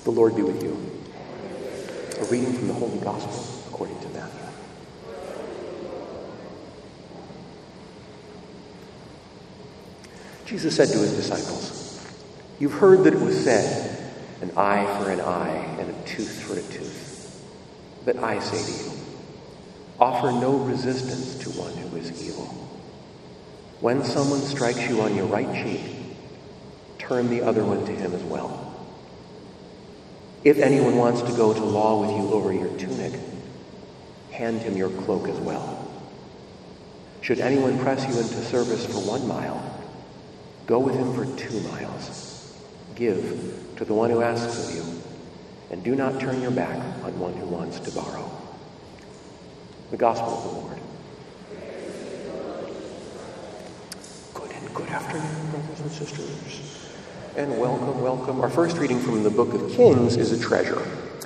The Lord be with you. A reading from the Holy Gospel according to Matthew. Jesus said to his disciples, "You've heard that it was said, an eye for an eye and a tooth for a tooth. But I say to you, offer no resistance to one who is evil. When someone strikes you on your right cheek, turn the other one to him as well. If anyone wants to go to law with you over your tunic, hand him your cloak as well. Should anyone press you into service for 1 mile, go with him for 2 miles. Give to the one who asks of you, and do not turn your back on one who wants to borrow." The Gospel of the Lord. Good afternoon, brothers and sisters. And welcome. Our first reading from the book of Kings is a treasure.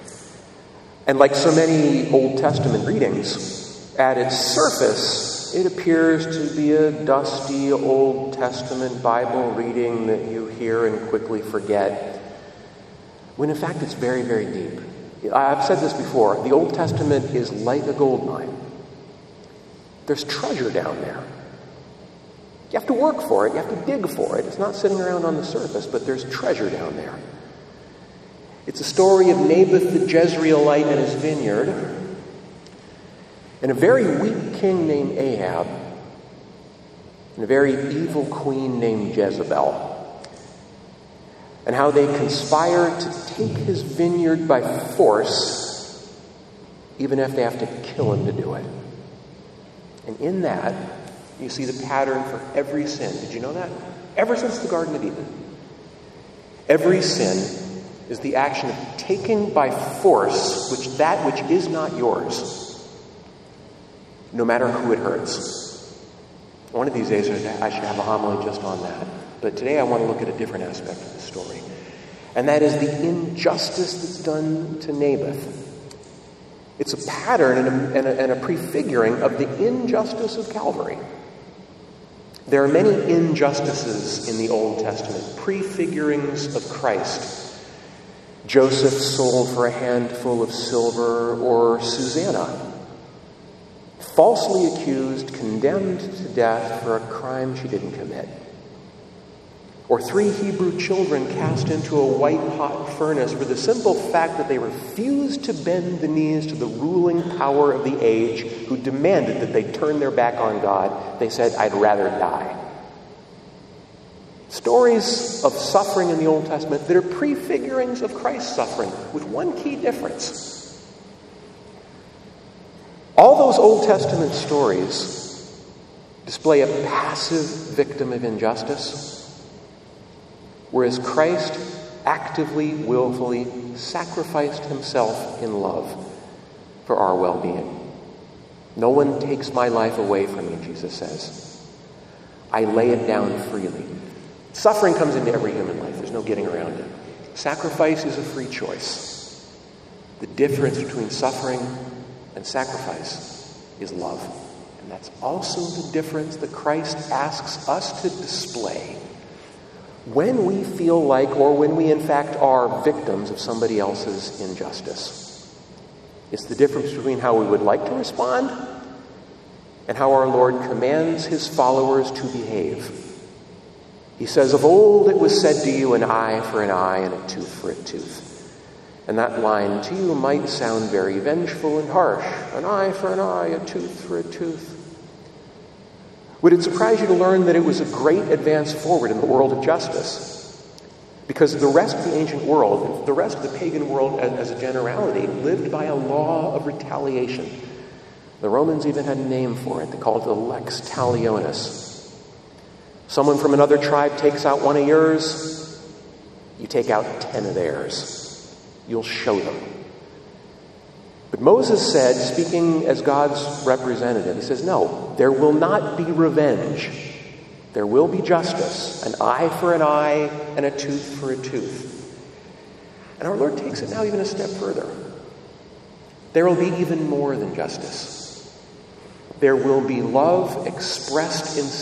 And like so many Old Testament readings, at its surface, it appears to be a dusty Old Testament Bible reading that you hear and quickly forget, when in fact it's very, very deep. I've said this before, the Old Testament is like a gold mine. There's treasure down there. You have to work for it. You have to dig for it. It's not sitting around on the surface, but there's treasure down there. It's a story of Naboth the Jezreelite and his vineyard, and a very weak king named Ahab, and a very evil queen named Jezebel, and how they conspire to take his vineyard by force, even if they have to kill him to do it. And in that, you see the pattern for every sin. Did you know that? Ever since the Garden of Eden. Every sin is the action of taking by force that which is not yours, no matter who it hurts. One of these days I should have a homily just on that. But today I want to look at a different aspect of the story. And that is the injustice that's done to Naboth. It's a pattern and a prefiguring of the injustice of Calvary. There are many injustices in the Old Testament, prefigurings of Christ. Joseph sold for a handful of silver, or Susanna, falsely accused, condemned to death for a crime she didn't commit. Or 3 Hebrew children cast into a white-hot furnace for the simple fact that they refused to bend the knees to the ruling power of the age, who demanded that they turn their back on God. They said, "I'd rather die." Stories of suffering in the Old Testament that are prefigurings of Christ's suffering, with one key difference. All those Old Testament stories display a passive victim of injustice, whereas Christ actively, willfully sacrificed himself in love for our well-being. "No one takes my life away from me," Jesus says. "I lay it down freely." Suffering comes into every human life. There's no getting around it. Sacrifice is a free choice. The difference between suffering and sacrifice is love. And that's also the difference that Christ asks us to display when we feel like, or when we in fact are, victims of somebody else's injustice. It's the difference between how we would like to respond and how our Lord commands his followers to behave. He says, "Of old it was said to you, an eye for an eye and a tooth for a tooth." And that line to you might sound very vengeful and harsh. An eye for an eye, a tooth for a tooth. Would it surprise you to learn that it was a great advance forward in the world of justice? Because the rest of the ancient world, the rest of the pagan world as a generality, lived by a law of retaliation. The Romans even had a name for it. They called it the lex talionis. Someone from another tribe takes out one of yours, you take out 10 of theirs. You'll show them. But Moses said, speaking as God's representative, he says, no, there will not be revenge. There will be justice, an eye for an eye and a tooth for a tooth. And our Lord takes it now even a step further. There will be even more than justice. There will be love expressed in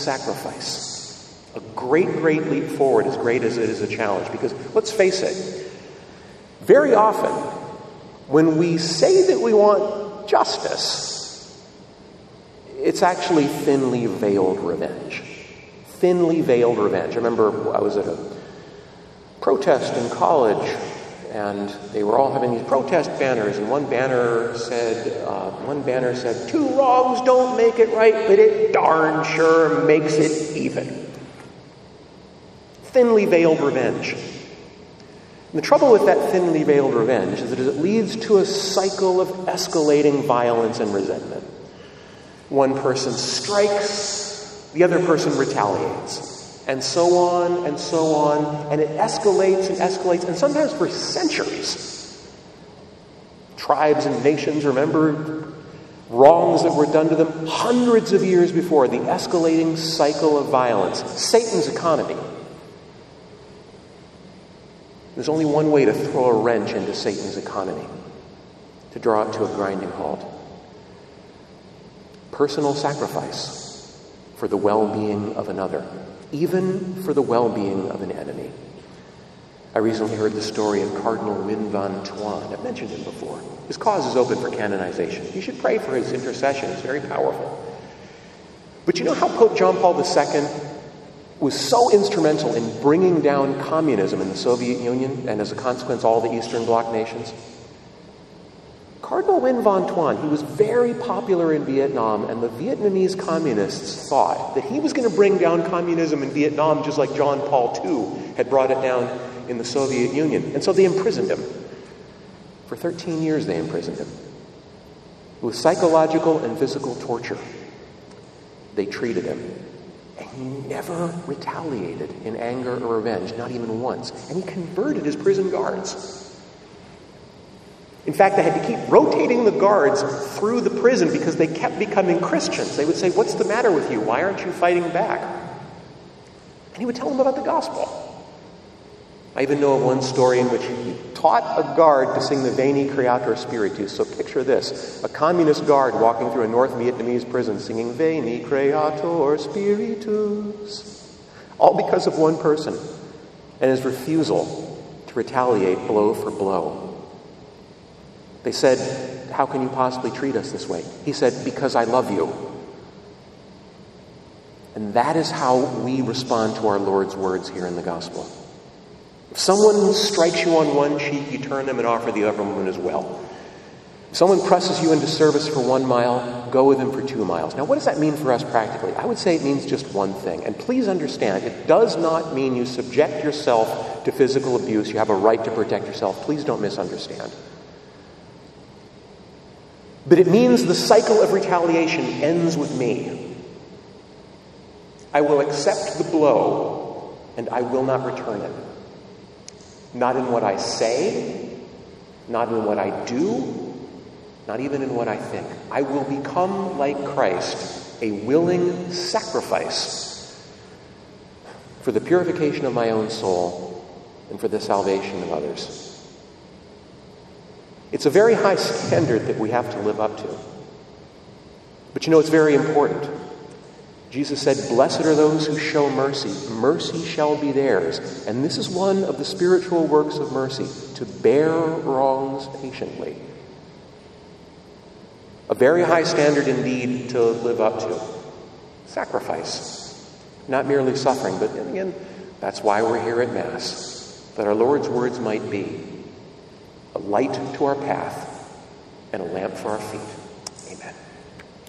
sacrifice. A great, great leap forward, as great as it is a challenge. Because let's face it, Very often, when we say that we want justice, it's actually thinly veiled revenge. Thinly veiled revenge. I remember I was at a protest in college, and they were all having these protest banners, and one banner said, "Two wrongs don't make it right, but it darn sure makes it even." Thinly veiled revenge. And the trouble with that thinly veiled revenge is that it leads to a cycle of escalating violence and resentment. One person strikes, the other person retaliates. And so on, and it escalates and escalates, and sometimes for centuries. Tribes and nations remember wrongs that were done to them hundreds of years before, the escalating cycle of violence. Satan's economy. There's only one way to throw a wrench into Satan's economy, to draw it to a grinding halt. Personal sacrifice for the well-being of another, even for the well-being of an enemy. I recently heard the story of Cardinal Win van Tuan. I've mentioned him before. His cause is open for canonization. You should pray for his intercession. It's very powerful. But you know how Pope John Paul II was so instrumental in bringing down communism in the Soviet Union, and as a consequence, all the Eastern Bloc nations? Cardinal Win van Tuan, he was very popular in Vietnam, and the Vietnamese communists thought that he was going to bring down communism in Vietnam just like John Paul II had brought it down in the Soviet Union. And so they imprisoned him. For 13 years they imprisoned him. With psychological and physical torture. They treated him. And he never retaliated in anger or revenge, not even once. And he converted his prison guards. In fact, they had to keep rotating the guards through the prison because they kept becoming Christians. They would say, "What's the matter with you? Why aren't you fighting back?" And he would tell them about the gospel. I even know of one story in which he taught a guard to sing the Veni Creator Spiritus. So picture this, a communist guard walking through a North Vietnamese prison singing Veni Creator Spiritus. All because of one person and his refusal to retaliate blow for blow. They said, "How can you possibly treat us this way?" He said, "Because I love you." And that is how we respond to our Lord's words here in the gospel. If someone strikes you on one cheek, you turn them and offer the other one as well. If someone presses you into service for 1 mile, go with them for 2 miles. Now, what does that mean for us practically? I would say it means just one thing. And please understand, it does not mean you subject yourself to physical abuse. You have a right to protect yourself. Please don't misunderstand. But it means the cycle of retaliation ends with me. I will accept the blow, and I will not return it. Not in what I say, not in what I do, not even in what I think. I will become like Christ, a willing sacrifice for the purification of my own soul and for the salvation of others. It's a very high standard that we have to live up to. But you know, it's very important. Jesus said, "Blessed are those who show mercy. Mercy shall be theirs." And this is one of the spiritual works of mercy, to bear wrongs patiently. A very high standard indeed to live up to. Sacrifice. Not merely suffering, but again, that's why we're here at Mass. That our Lord's words might be a light to our path and a lamp for our feet. Amen.